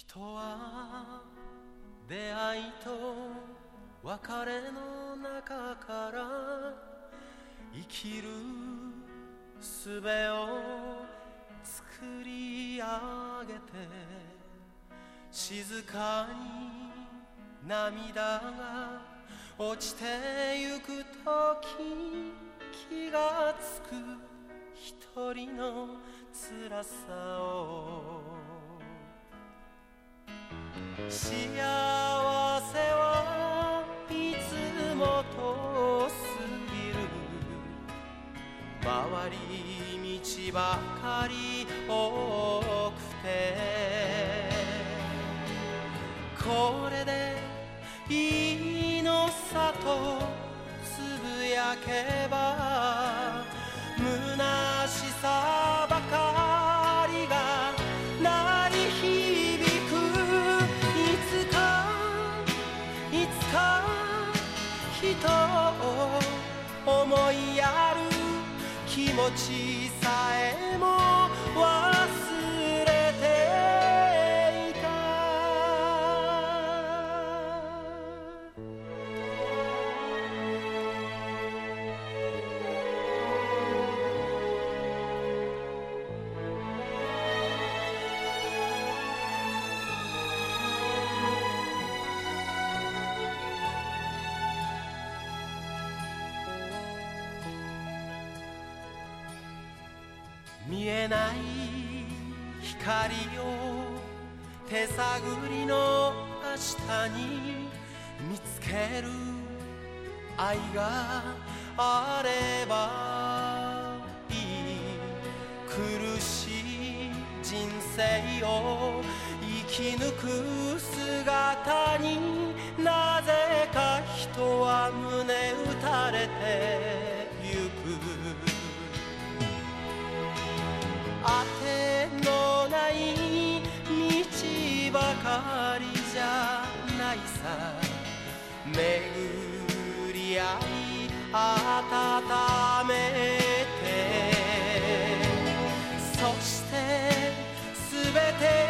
人は出会いと別れの中から生きる術を作り上げて、静かに涙が落ちてゆくとき、気がつく一人の辛さを。幸せはいつも遠すぎる、回り道ばかり多くて、これでいいのさとつぶやけば、虚しさばかりが鳴り響く。いつか人を思いやる気持ちさえも忘れていた。見えない光を手探りの明日に見つける愛があればいい。苦しい人生を生き抜く姿に、なぜか人は胸打たれてゆく。あてのない道ばかりじゃないさ。巡り合い温めて、そしてすべて